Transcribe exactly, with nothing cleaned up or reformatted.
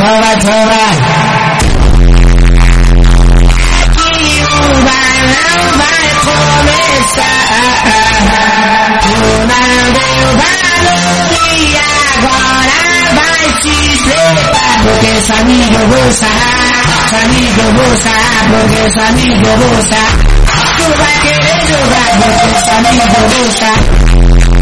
Então vai, então vai. Aqui o bailão vai começar. Tu não deu valor e agora vai se preparar. Porque sua amiga eu vou sarrar, sua amiga eu vou sarrar, porque sua amiga eu vou sarrar. Tu vai querer jogar, porque sua amiga eu vou sarrar.